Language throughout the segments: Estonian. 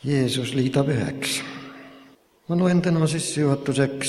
Jeesus liidab üheks. Ma loen täna sissejuhatuseks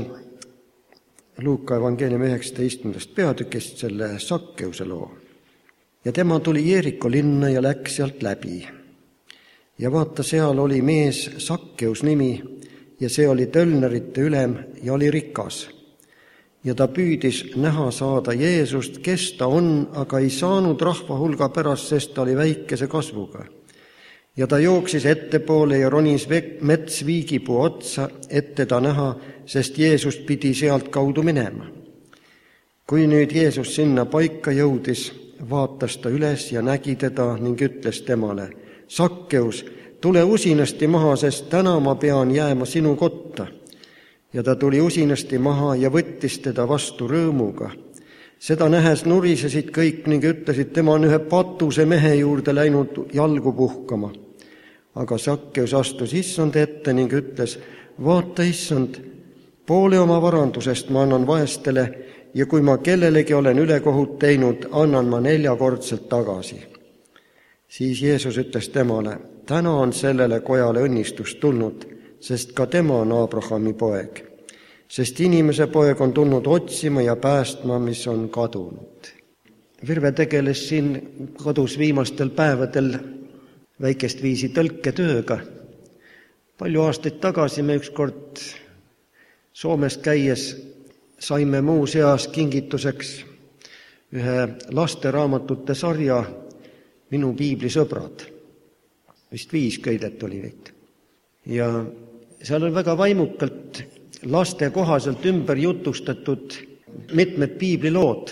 Luuka evangeeliumi 19. peatükist selle Sakkeuse loo. Ja tema tuli Jeeriko linna ja läks sealt läbi. Ja vaata, seal oli mees Sakkeus nimi ja see oli tölnerite ülem ja oli rikas. Ja ta püüdis näha saada Jeesust, kes ta on, aga ei saanud rahva hulga pärast, sest ta oli väikese kasvuga. Ja ta jooksis ettepoole ja ronis metsviigipuu otsa, et teda näha, sest Jeesus pidi sealt kaudu minema. Kui nüüd Jeesus sinna paika jõudis, vaatas ta üles ja nägi teda ning ütles temale: Sakkeus, tule usinasti maha, sest täna ma pean jääma sinu kotta. Ja ta tuli usinasti maha ja võttis teda vastu rõõmuga. Seda nähes nurisesid kõik ning ütlesid, tema on ühe patuse mehe juurde läinud jalgu puhkama. Aga Sakkeus astus issand ette ning ütles: vaata, issand, poole oma varandusest ma annan vaestele ja kui ma kellelegi olen ülekohut teinud, annan ma 4-kordselt tagasi. Siis Jeesus ütles temale: täna on sellele kojale õnnistus tulnud, sest ka tema on Abrahami poeg. Sest inimese poeg on tulnud otsima ja päästma, mis on kadunud. Virve tegeles siin kodus viimastel päevadel väikest viisi tõlketööga. Palju aastaid tagasi me ükskord Soomes käies saime muuseas kingituseks ühe lasteraamatute sarja Minu piiblisõbrad. Vist 5 köidet oli neid. Ja seal on väga vaimukalt laste kohaselt ümber jutustatud mitmed piiblilood.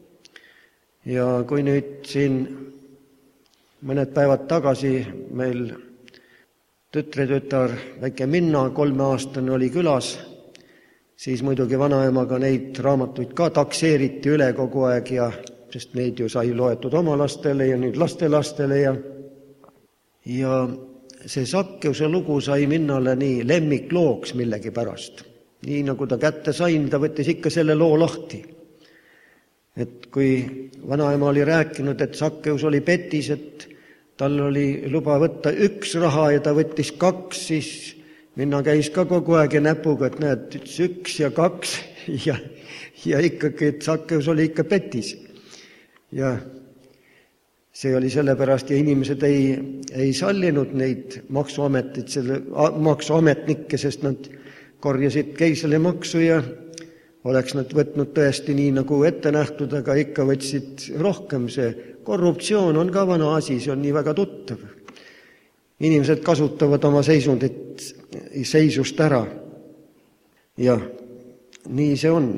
Ja kui nüüd siin mõned päevad tagasi meil tütretütar, väike Minna, 3-aastane oli külas, siis muidugi vanaemaga neid raamatuid ka takseeriti üle kogu aeg, sest neid ju sai loetud oma lastele ja nüüd lastelastele. Ja see Sakkeuse lugu sai Minnale nii lemmiklooks millegi pärast. Nii nagu ta kätte sain, ta võttis ikka selle loo lahti. Et kui vanaema oli rääkinud, et Sakkeus oli petis, et tal oli luba võtta 1 raha ja ta võttis 2, siis Minna käis ka kogu aeg ja näpuga, et näed, 1 ja 2 ja ikkagi, et Sakkeus oli ikka petis. Ja see oli sellepärast ja inimesed ei sallinud neid maksuametnikke, sest nad korjasid keisrile maksu ja oleks nad võtnud tõesti nii nagu ette nähtud, aga ikka võtsid rohkem. See korruptsioon on ka vana asi, see on nii väga tuttav. Inimesed kasutavad oma seisust ära. Ja nii see on.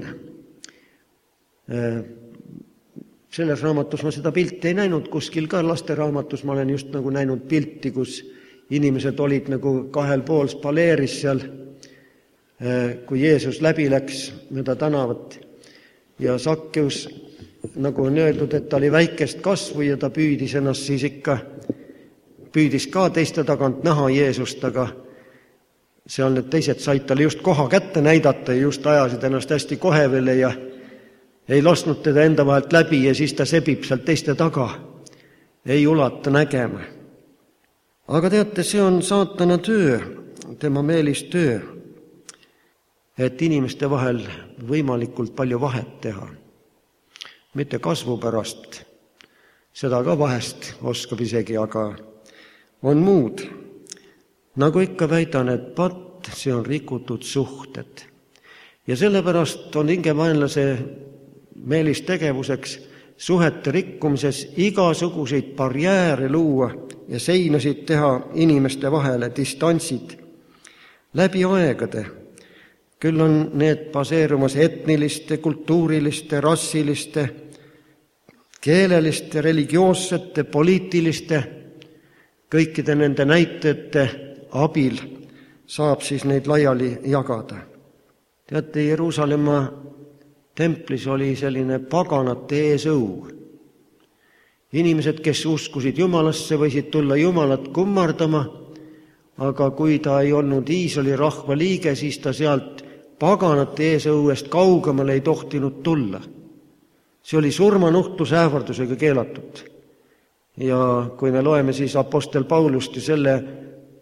Selles raamatus ma seda pilti ei näinud, kuskil ka lasteraamatus ma olen just nagu näinud pilti, kus inimesed olid nagu 2 pool spaleeris seal, kui Jeesus läbi läks mööda tänavat. Ja Sakkeus, nagu on öeldud, et ta oli väikest kasvu ja ta püüdis ennast siis ikka, püüdis ka teiste tagant näha Jeesust, aga seal need teised said talle just koha kätte näidata ja just ajasid ennast hästi kohevele ja ei lasknud teda enda vahelt läbi ja siis ta sebib sealt teiste taga. Ei ulata nägema. Aga teate, see on saatana töö, tema meelistöö, et inimeste vahel võimalikult palju vahet teha. Mitte kasvu pärast, seda ka vahest oskab isegi, aga on muud. Nagu ikka väidan, et see on rikutud suhted. Ja sellepärast on hingevaenlase meelistegevuseks suhete rikkumises igasuguseid barjääre luua ja seinasid teha inimeste vahele, distantsid läbi aegade. Küll on need baseerumas etniliste, kultuuriliste, rassiliste, keeleliste, religioossete, poliitiliste, kõikide nende näitajate abil saab siis neid laiali jagada. Teate, Jeruusalemma templis oli selline paganate eesõu. Inimesed, kes uskusid Jumalasse, võisid tulla Jumalat kummardama, aga kui ta ei olnud Iisraeli rahva liige, siis ta sealt paganate eesõuest kaugemale ei tohtinud tulla. See oli surmanuhtluse ähvardusega keelatud. Ja kui me loeme siis apostel Paulust ja selle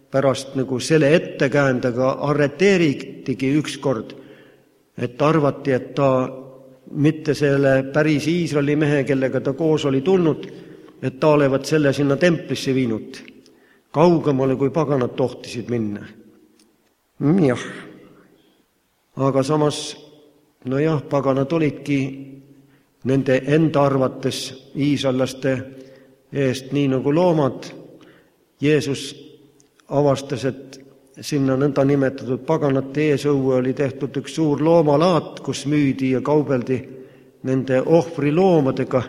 pärast nagu selle ettekäändaga arreteeritigi ükskord, et arvati, et ta mitte selle päris Iisraeli mehe, kellega ta koos oli tulnud, et ta olevat selle sinna templisse viinud, kaugemale kui paganad tohtisid minna. Jah. Aga samas, paganad olidki nende enda arvates iisraellaste eest nii nagu loomad. Jeesus avastas, et sinna nõnda nimetatud paganate eesõue oli tehtud üks suur loomalaat, kus müüdi ja kaubeldi nende ohvriloomadega,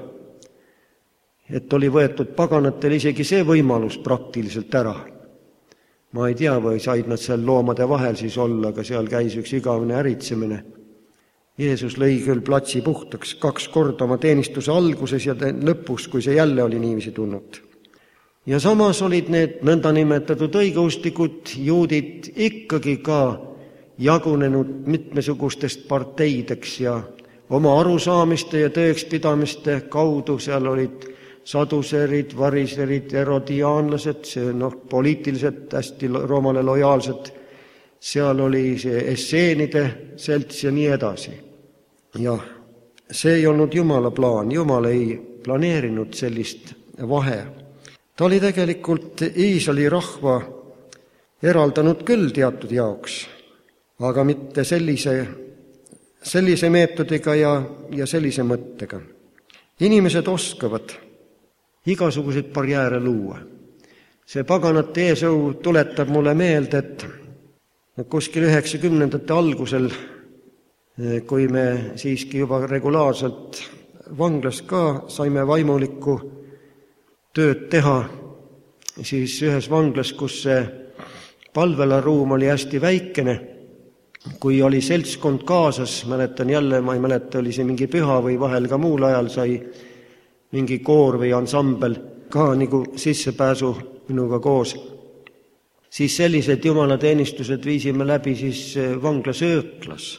et oli võetud paganatel isegi see võimalus praktiliselt ära. Ma ei tea, või said nad seal loomade vahel siis olla, aga seal käis üks igavene äritsemine. Jeesus lõi küll platsi puhtaks 2 korda oma teenistuse alguses ja lõpus, kui see jälle oli niiviisi tulnud. Ja samas olid need nõndanimetatud õigeusklikud juudid ikkagi ka jagunenud mitmesugustest parteideks ja oma arusaamiste ja tõekspidamiste kaudu. Seal olid saduserid, variserid, herodiaanlased, poliitiliselt hästi Roomale lojaalsed. Seal oli see esseenide selts ja nii edasi. Jah, see ei olnud Jumala plaan. Jumal ei planeerinud sellist vahe. Ta oli tegelikult Iisraeli rahva eraldanud küll teatud jaoks, aga mitte sellise meetodiga ja sellise mõttega. Inimesed oskavad igasuguseid barjääre luua. See paganate eesõu tuletab mulle meelde, et kuskil 90. algusel, kui me siiski juba regulaarselt vanglas ka saime vaimulikku tööd teha, siis ühes vanglas, kus see palvelaruum oli hästi väikene, kui oli seltskond kaasas, mäletan jälle, ma ei mäleta, oli see mingi püha või vahel ka muul ajal sai mingi koor või ansambel ka nagu sissepääsu minuga koos, siis sellised jumalateenistused viisime läbi siis vangla sööklas.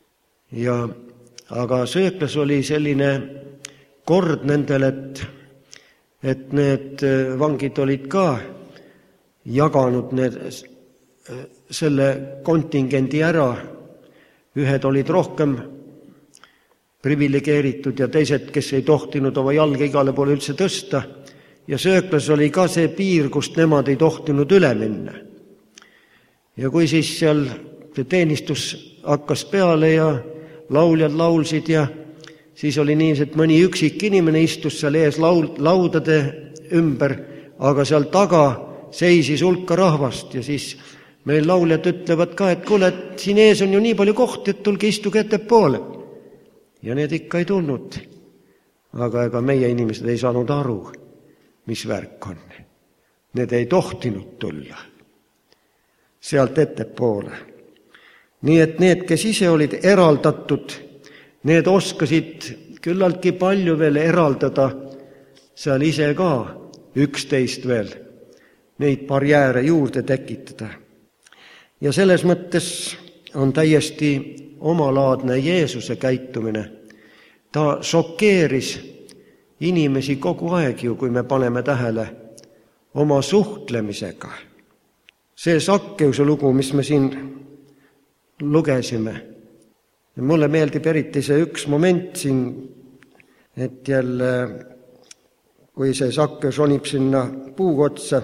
Aga sööklas oli selline kord nendel, et need vangid olid ka jaganud selle kontingendi ära. Ühed olid rohkem privilegeeritud ja teised, kes ei tohtinud oma jalga igale poole üldse tõsta. Ja sööklas oli ka see piir, kust nemad ei tohtinud üle minna. Ja kui siis seal teenistus hakkas peale ja lauljad laulsid ja siis oli nii, et mõni üksik inimene istus seal ees laudade ümber, aga seal taga seisis hulka rahvast ja siis meil lauljad ütlevad ka, et kuule, et siin ees on ju nii palju kohti, et tulge istuge ettepoole. Ja need ikka ei tulnud. Aga ega meie inimesed ei saanud aru, mis värk on. Need ei tohtinud tulla sealt ettepoole. Nii et need, kes ise olid eraldatud, need oskasid küllaltki palju veel eraldada seal ise ka 11 veel, neid barjääre juurde tekitada. Ja selles mõttes on täiesti omalaadne Jeesuse käitumine. Ta šokeeris inimesi kogu aeg ju, kui me paneme tähele oma suhtlemisega. See Sakkeuse lugu, mis me siin lugesime, mulle meeldib eriti see üks moment siin, et jälle, kui see Sakkeus ronib sinna puukotsa,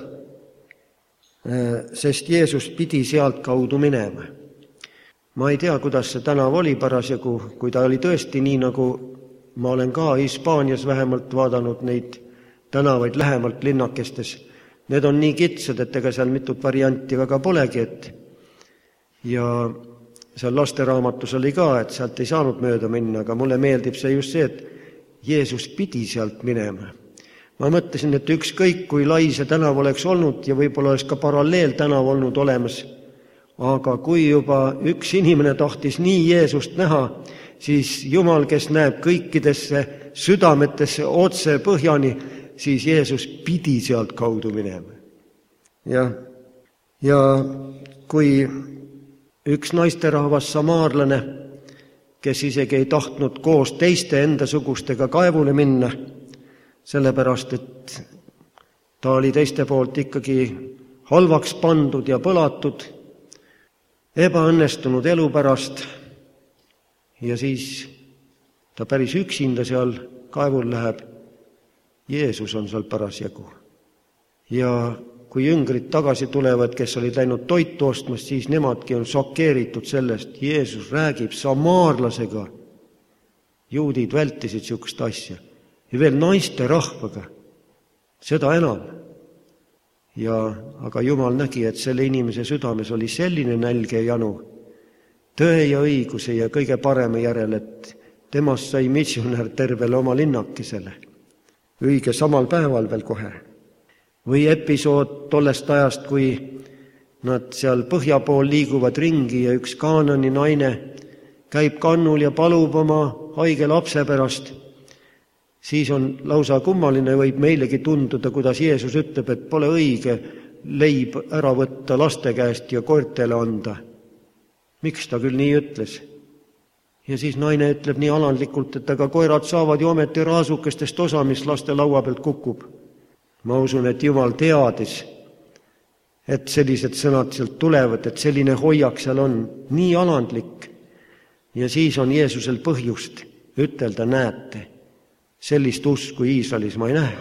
sest Jeesus pidi sealt kaudu minema. Ma ei tea, kuidas see tänav oli parasjagu, kui ta oli tõesti nii, nagu ma olen ka Hispaanias vähemalt vaadanud neid tänavaid lähemalt linnakestes. Need on nii kitsad, et ega seal mitut varianti väga polegi, ja seal lasteraamatus oli ka, et sealt ei saanud mööda minna, aga mulle meeldib see just see, et Jeesus pidi sealt minema. Ma mõtlesin, et ükskõik kui lai see tänav oleks olnud ja võib-olla oleks ka paralleel tänav olnud olemas, aga kui juba üks inimene tahtis nii Jeesust näha, siis Jumal, kes näeb kõikidesse südametesse otse põhjani, siis Jeesus pidi sealt kaudu minema. Ja kui üks naisterahvas samaarlane, kes isegi ei tahtnud koos teiste endasugustega kaevule minna, sellepärast, et ta oli teiste poolt ikkagi halvaks pandud ja põlatud, ebaõnnestunud elu pärast ja siis ta päris üksinda seal kaevul läheb. Jeesus on seal parasjagu. Ja kui jüngrid tagasi tulevad, kes olid läinud toitu ostmas, siis nemadki on šokeeritud sellest. Jeesus räägib samaarlasega. Juudid vältisid sihukest asja. Ja veel naiste rahvaga. Seda enam. Aga Jumal nägi, et selle inimese südames oli selline nälge ja janu, tõe ja õiguse ja kõige parema järel, et temast sai missionär tervele oma linnakesele. Õige samal päeval veel kohe. Või episood tollest ajast, kui nad seal põhja pool liiguvad ringi ja üks Kaanani naine käib kannul ja palub oma haige lapse pärast. Siis on lausa kummaline, võib meilegi tunduda, kuidas Jeesus ütleb, et pole õige leib ära võtta laste käest ja koertele anda. Miks ta küll nii ütles? Ja siis naine ütleb nii alandlikult, et aga koerad saavad ju ometi raasukestest osa, mis laste laua pealt kukub. Ma usun, et Jumal teadis, et sellised sõnad sealt tulevad, et selline hoiak seal on nii alandlik. Ja siis on Jeesusel põhjust ütelda, näete, sellist usku Iisraelis ma ei näe.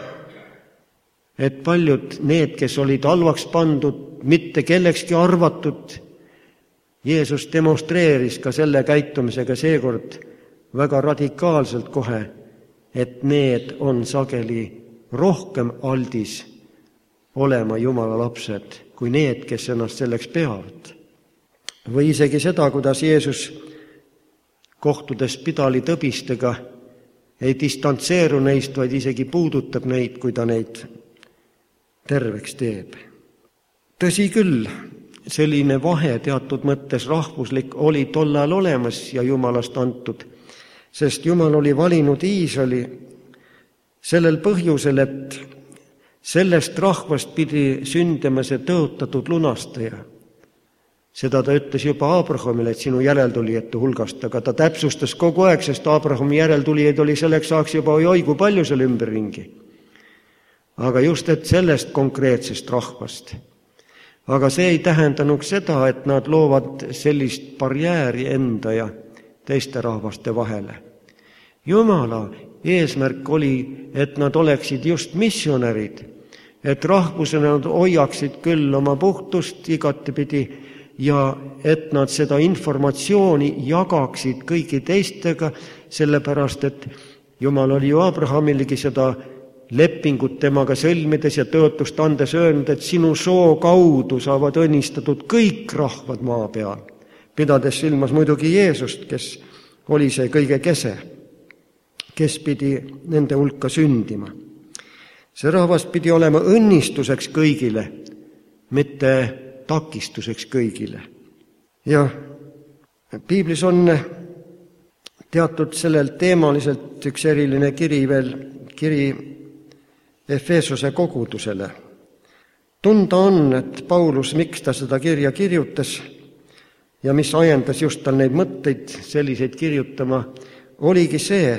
Et paljud need, kes olid halvaks pandud, mitte kellekski arvatud, Jeesus demonstreeris ka selle käitumisega seekord väga radikaalselt kohe, et need on sageli rohkem aldis olema Jumala lapsed, kui need, kes ennast selleks peavad. Või isegi seda, kuidas Jeesus kohtudes pidali tõbistega ei distantseeru neist, vaid isegi puudutab neid, kui ta neid terveks teeb. Tõsi küll, selline vahe teatud mõttes rahvuslik oli tol ajal olemas ja Jumalast antud, sest Jumal oli valinud Iisraeli sellel põhjusel, et sellest rahvast pidi sündima see tõotatud lunastaja. Seda ta ütles juba Abrahamile, et sinu järeltulijate hulgast, aga ta täpsustas kogu aeg, sest Abrahami järeltulijaid oli selleks ajaks juba oi kui palju seal ümberringi. Aga just, et sellest konkreetsest rahvast. Aga see ei tähendanud seda, et nad loovad sellist barjääri enda ja teiste rahvaste vahele. Jumala eesmärk oli, et nad oleksid just missionärid, et rahvusena nad hoiaksid küll oma puhtust igatepidi ja et nad seda informatsiooni jagaksid kõigi teistega, sellepärast et Jumal oli ju Abrahamilegi seda lepingut temaga sõlmides ja tõotust andes öelnud, et sinu soo kaudu saavad õnnistatud kõik rahvad maa peal, pidades silmas muidugi Jeesust, kes oli see kõige kese, kes pidi nende hulka sündima. See rahvas pidi olema õnnistuseks kõigile, mitte takistuseks kõigile. Ja piiblis on teatud sellel teemaliselt üks eriline kiri Efesose kogudusele. Tunda on, et Paulus, miks ta seda kirja kirjutas ja mis ajendas just tal neid mõtteid selliseid kirjutama, oligi see,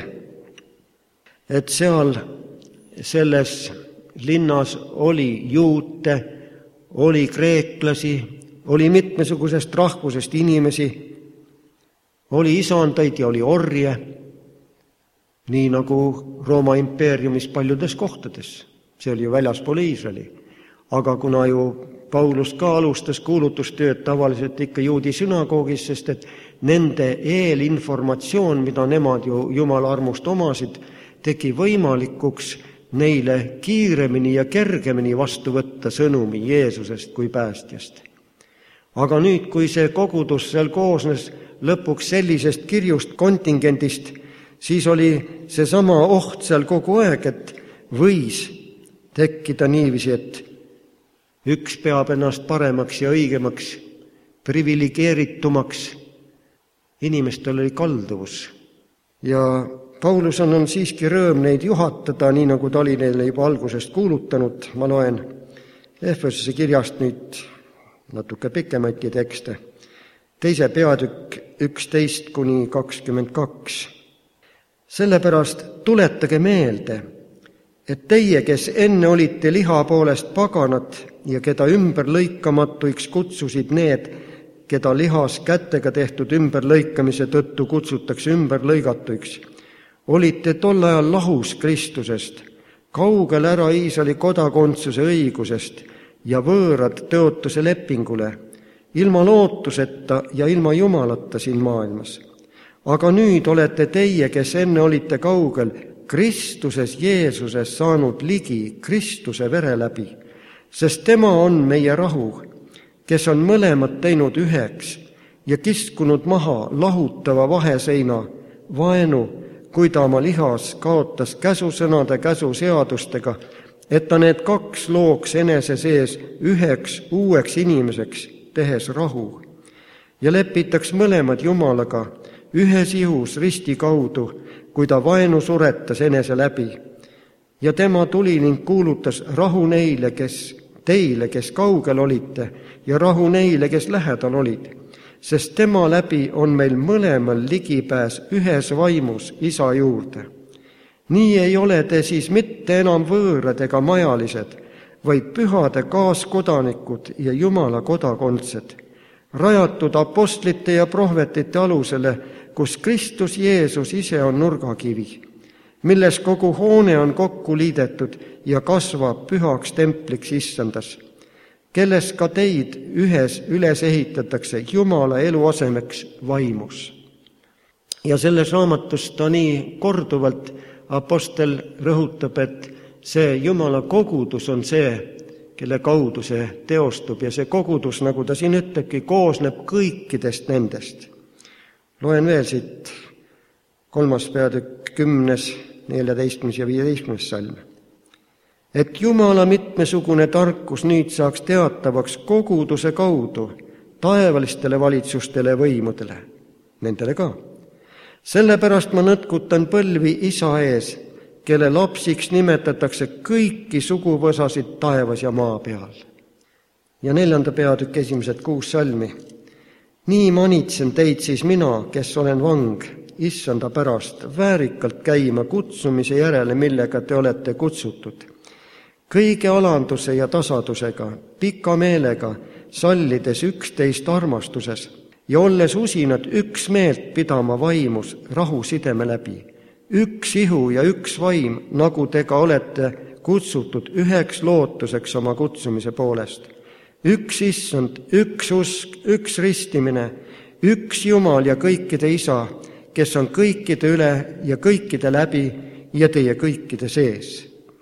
et seal selles linnas oli juute, oli kreeklasi, oli mitmesugusest rahvusest inimesi, oli isandaid ja oli orje, nii nagu Rooma impeeriumis paljudes kohtades. See oli ju väljaspool Iisraeli. Aga kuna ju Paulus ka alustas kuulutustööd tavaliselt ikka juudi sünagoogis, sest et nende eelinformatsioon, mida nemad ju Jumala armust omasid, tegi võimalikuks neile kiiremini ja kergemini vastu võtta sõnumi Jeesusest kui päästjast. Aga nüüd, kui see kogudus seal koosnes lõpuks sellisest kirjust kontingendist, siis oli seesama oht seal kogu aeg, et võis tekkida niiviisi, et üks peab ennast paremaks ja õigemaks, privilegeeritumaks. Inimestel oli kalduvus. Ja Paulus on siiski rõõm neid juhatada, nii nagu ta oli neile juba algusest kuulutanud. Ma loen Efesose kirjast nüüd natuke pikemati tekste. 2. peatükk 11-22. Sellepärast tuletage meelde, et teie, kes enne olite liha poolest paganad, ja keda ümberlõikamatuiks kutsusid need, keda lihas kätega tehtud ümberlõikamise tõttu kutsutakse ümberlõigatuiks. Olite tol ajal lahus Kristusest, kaugel ära Iisraeli kodakondsuse õigusest ja võõrad tõotuse lepingule, ilma lootuseta ja ilma Jumalata siin maailmas. Aga nüüd olete teie, kes enne olite kaugel, Kristuses Jeesuses saanud ligi Kristuse vere läbi, sest tema on meie rahu, kes on mõlemad teinud üheks ja kiskunud maha lahutava vaheseina, vaenu, kui ta oma lihas kaotas käsusõnade käsuseadustega, et ta need kaks looks enese sees üheks uueks inimeseks, tehes rahu, ja lepitaks mõlemad Jumalaga ühes ihus risti kaudu, kui ta vaenu suretas enese läbi. Ja tema tuli ning kuulutas rahu neile, teile, kes kaugel olite, ja rahu neile, kes lähedal olid, sest tema läbi on meil mõlemal ligipääs ühes vaimus Isa juurde. Nii ei ole te siis mitte enam võõrad ega majalised, vaid pühade kaaskodanikud ja Jumala kodakondsed, rajatud apostlite ja prohvetite alusele, kus Kristus Jeesus ise on nurgakivi, milles kogu hoone on kokku liidetud ja kasvab pühaks templiks Issandas, kelles ka teid ühes üles ehitatakse Jumala eluasemeks vaimus. Ja selles raamatus ta nii korduvalt apostel rõhutab, et see Jumala kogudus on see, kelle kaudu see teostub, ja see kogudus, nagu ta siin ütlebki, koosneb kõikidest nendest. Loen veel siit 3. peatükk 10., 14. ja 15. salm. Et Jumala mitmesugune tarkus nüüd saaks teatavaks koguduse kaudu taevalistele valitsustele võimudele, nendele ka. Sellepärast ma nõtkutan põlvi Isa ees, kelle lapsiks nimetatakse kõiki suguvõsasid taevas ja maa peal. Ja 4. peatükk 1. 6 salmi. Nii manitsen teid siis mina, kes olen vang, Issanda pärast, väärikalt käima kutsumise järele, millega te olete kutsutud. Kõige alanduse ja tasadusega, pika meelega, sallides üksteist armastuses ja olles usinad üks meelt pidama vaimus rahu sideme läbi. Üks ihu ja üks vaim, nagu te ka olete kutsutud üheks lootuseks oma kutsumise poolest. Üks Issand, üks usk, üks ristimine, üks Jumal ja kõikide Isa, kes on kõikide üle ja kõikide läbi ja teie kõikide sees.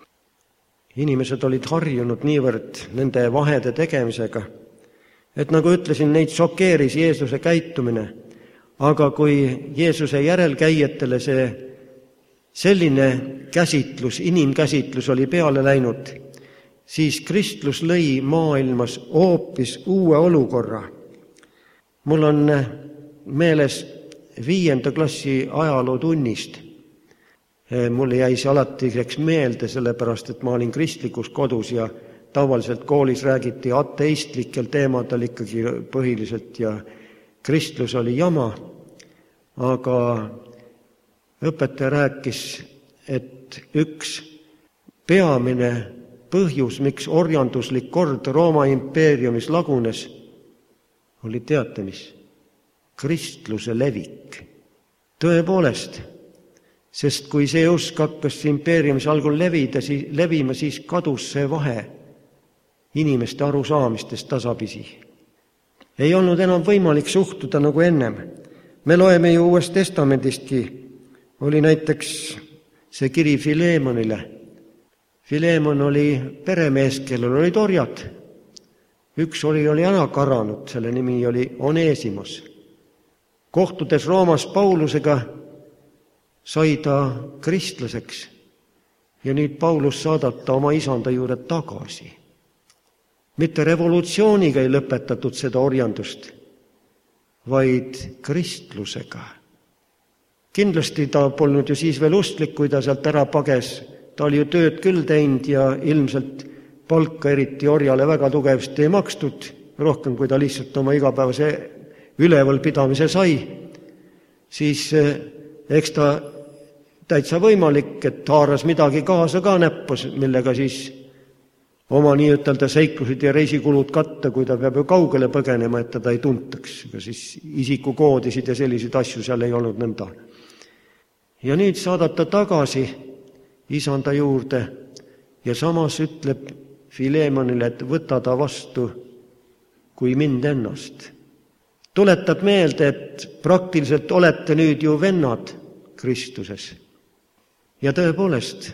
Inimesed olid harjunud niivõrd nende vahede tegemisega, et nagu ütlesin, neid šokeeris Jeesuse käitumine. Aga kui Jeesuse järelkäijatele see selline käsitlus, inimkäsitlus oli peale läinud, siis kristlus lõi maailmas hoopis uue olukorra. Mul on meeles 5. klassi ajalootunnist. Mulle jäi see alati meelde, sellepärast, et ma olin kristlikus kodus ja tavaliselt koolis räägiti ateistlikel teemadel ikkagi põhiliselt ja kristlus oli jama, aga õpetaja rääkis, et üks peamine põhjus, miks orjanduslik kord Rooma impeeriumis lagunes, oli teate mis? Kristluse levik. Tõepoolest, sest kui see usk hakkas impeeriumis algul levima, siis kadus see vahe inimeste arusaamistest tasapisi. Ei olnud enam võimalik suhtuda nagu ennem. Me loeme ju Uuest Testamendistki, oli näiteks see kiri Filemonile. Filemon oli peremees, kellel olid orjad. Üks oli ära karanud, selle nimi oli Onesimos. Kohtudes Roomas Paulusega sai ta kristlaseks ja nüüd Paulus saadab ta oma isanda juurde tagasi. Mitte revolutsiooniga ei lõpetatud seda orjandust, vaid kristlusega. Kindlasti ta polnud ju siis veel ustlik, kui ta sealt ära pages. Ta oli ju tööd küll teinud ja ilmselt palka eriti orjale väga tugevasti ei makstud, rohkem kui ta lihtsalt oma igapäevase ülevalpidamise sai. Siis eks ta täitsa võimalik, et haaras midagi kaasa ka näppus, millega siis oma nii-ütelda seiklused ja reisikulud katta, kui ta peab ju kaugele põgenema, et teda ei tuntaks. Ega siis isikukoodisid ja selliseid asju seal ei olnud nõnda. Ja nüüd saadab ta tagasi isanda juurde ja samas ütleb Filemonile, et võta ta vastu kui mind ennast. Tuletab meelde, et praktiliselt olete nüüd ju vennad Kristuses. Ja tõepoolest,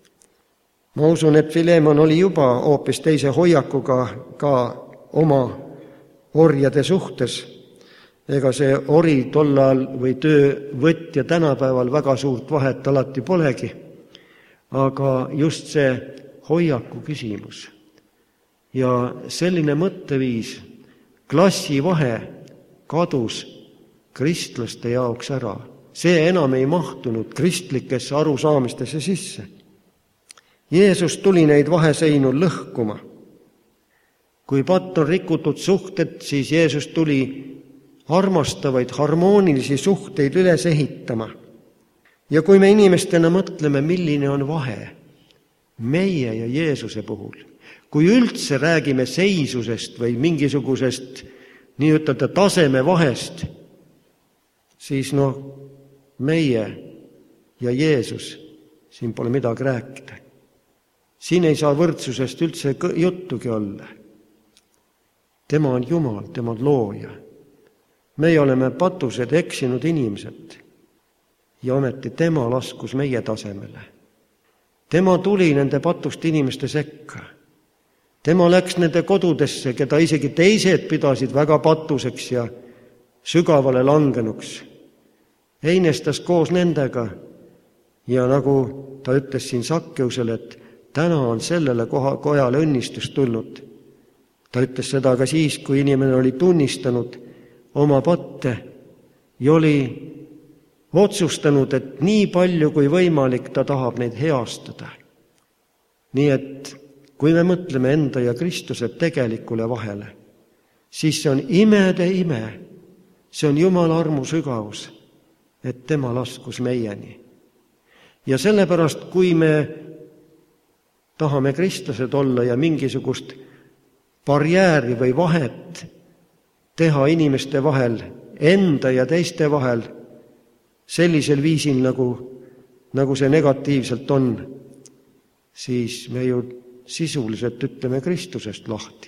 ma usun, et Filemon oli juba hoopis teise hoiakuga ka oma orjade suhtes. Ega see ori tollal või töövõtja tänapäeval väga suurt vahet alati polegi. Aga just see hoiaku küsimus ja selline mõtteviis, klassivahe kadus kristlaste jaoks ära. See enam ei mahtunud kristlikesse arusaamistesse sisse. Jeesus tuli neid vaheseinu lõhkuma. Kui patt on rikutud suhted, siis Jeesus tuli armastavaid, harmoonilisi suhteid üles ehitama. Ja kui me inimestena mõtleme, milline on vahe meie ja Jeesuse puhul, kui üldse räägime seisusest või mingisugusest nii-ütelda taseme vahest, siis meie ja Jeesus, siin pole midagi rääkida. Siin ei saa võrdsusest üldse juttugi olla. Tema on Jumal, tema on looja. Meie oleme patused, eksinud inimesed ja ometi tema laskus meie tasemele. Tema tuli nende patust inimeste sekka. Tema läks nende kodudesse, keda isegi teised pidasid väga patuseks ja sügavale langenuks. Heinestas koos nendega ja nagu ta ütles siin Sakkeusele, et täna on sellele kojale õnnistus tulnud. Ta ütles seda ka siis, kui inimene oli tunnistanud oma patte ja oli otsustanud, et nii palju kui võimalik ta tahab neid heastada. Nii et kui me mõtleme enda ja Kristuse tegelikule vahele, siis see on imede ime, see on Jumala armu sügavus, et tema laskus meieni. Ja sellepärast, kui me tahame kristlased olla ja mingisugust barjääri või vahet teha inimeste vahel, enda ja teiste vahel, sellisel viisil, nagu see negatiivselt on, siis me ju sisuliselt ütleme Kristusest lahti.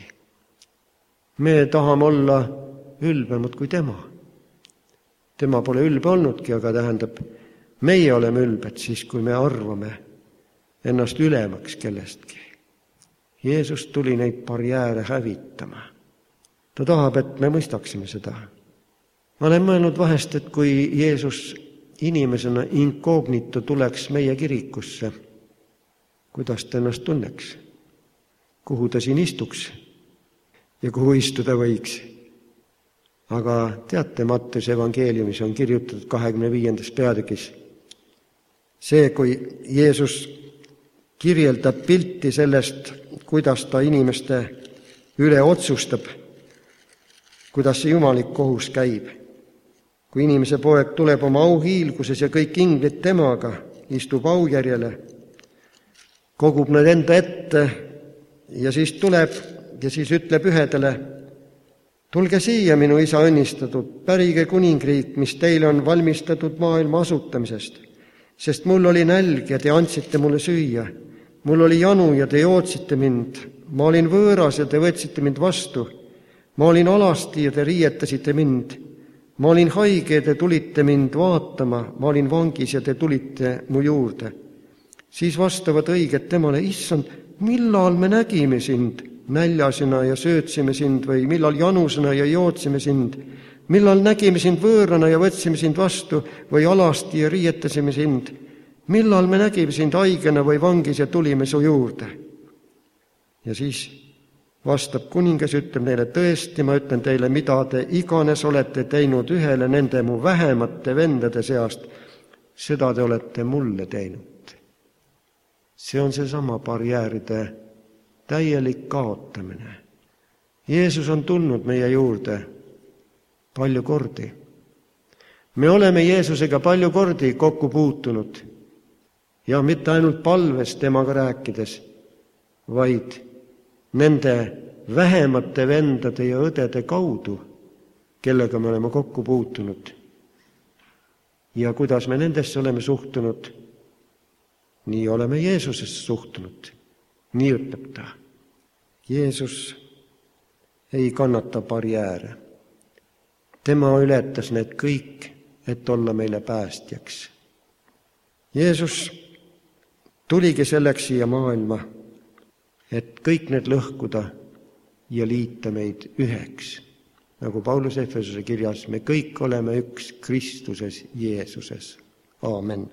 Me tahame olla ülbemad kui tema. Tema pole ülbe olnudki, aga tähendab, meie oleme ülbed siis, kui me arvame ennast ülemaks kellestki. Jeesus tuli neid barjääre hävitama. Ta tahab, et me mõistaksime seda. Ma olen mõelnud vahest, et kui Jeesus inimesena inkognito tuleks meie kirikusse, kuidas ta ennast tunneks, kuhu ta siin istuks ja kuhu istuda võiks. Aga teate, Matteuse evangeeliumis on kirjutatud 25. peatükis see, kui Jeesus kirjeldab pilti sellest, kuidas ta inimeste üle otsustab, kuidas see jumalik kohus käib. Kui inimese poeg tuleb oma auhiilguses ja kõik inglid temaga, istub aujärjele, kogub nad enda ette ja siis tuleb ja siis ütleb ühedele, tulge siia, minu isa õnnistatud, pärige kuningriik, mis teile on valmistatud maailma asutamisest, sest mul oli nälg ja te andsite mulle süüa, mul oli janu ja te jootsite mind, ma olin võõras ja te võtsite mind vastu, ma olin alasti ja te riietasite mind, ma olin haige ja te tulite mind vaatama, ma olin vangis ja te tulite mu juurde. Siis vastavad õiged temale, issand, millal me nägime sind näljasena ja söötsime sind või millal janusena ja jootsime sind, millal nägime sind võõrana ja võtsime sind vastu või alasti ja riietasime sind, millal me nägime sind haigena või vangis ja tulime su juurde. Ja siis vastab kuningas, ütleb neile, tõesti, ma ütlen teile, mida te iganes olete teinud ühele nende mu vähemate vendade seast, seda te olete mulle teinud. See on seesama barjääride täielik kaotamine. Jeesus on tulnud meie juurde palju kordi. Me oleme Jeesusega palju kordi kokku puutunud ja mitte ainult palves temaga rääkides, vaid nende vähemate vendade ja õdede kaudu, kellega me oleme kokku puutunud. Ja kuidas me nendesse oleme suhtunud, nii oleme Jeesusesse suhtunud. Nii ütleb ta. Jeesus ei kannata barjääre. Tema ületas need kõik, et olla meile päästjaks. Jeesus tuligi selleks siia maailma, et kõik need lõhkuda ja liita meid üheks. Nagu Paulus Efesuse kirjas, me kõik oleme üks Kristuses Jeesuses. Aamen.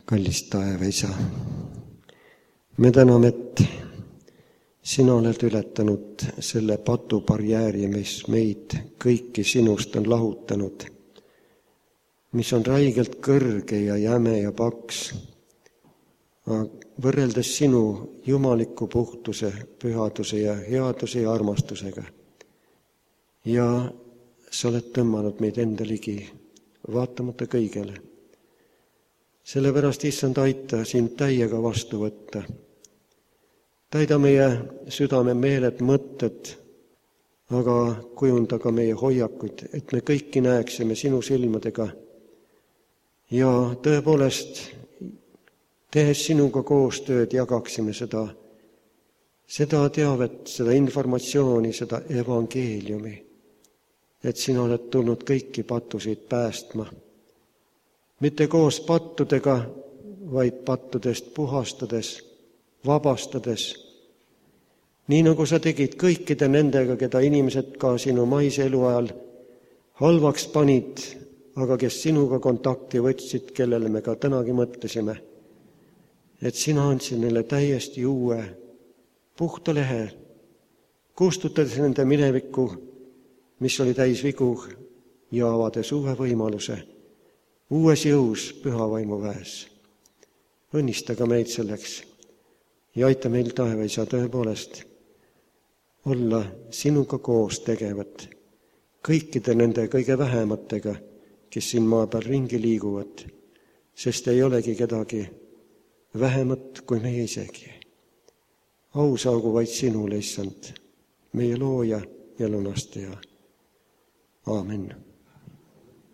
kallis taevaisa, me täname, et sina oled ületanud selle patubarjääri, mis meid kõiki sinust on lahutanud, mis on räigelt kõrge ja jäme ja paks, võrreldes sinu jumaliku puhtuse, pühaduse ja headuse ja armastusega. Ja sa oled tõmmanud meid enda ligi, vaatamata kõigele. Sellepärast, issand, aita sind täiega vastu võtta. Täida meie südame meeled, mõtted, aga kujunda ka meie hoiakuid, et me kõiki näeksime sinu silmadega ja tõepoolest, tehes sinuga koostööd, jagaksime seda teavet, seda informatsiooni, seda evangeeliumi, et sina oled tulnud kõiki patusid päästma. Mitte koos pattudega, vaid pattudest puhastades, vabastades. Nii nagu sa tegid kõikide nendega, keda inimesed ka sinu maise elu ajal halvaks panid, aga kes sinuga kontakti võtsid, kellele me ka tänagi mõtlesime, et sina andsid neile täiesti uue, puhta lehe, kustutades nende minevikku, mis oli täis vigu, ja avades uue võimaluse, uues jõus püha vaimu väes. Õnnista ka meid selleks ja aita meil, taevaisa, tõepoolest olla sinuga koos tegevat kõikide nende kõige vähematega, kes siin maa peal ringi liiguvad, sest ei olegi kedagi vähemat kui meie isegi. Au saagu vaid sinule, issand, meie looja ja lunastaja. Aamen.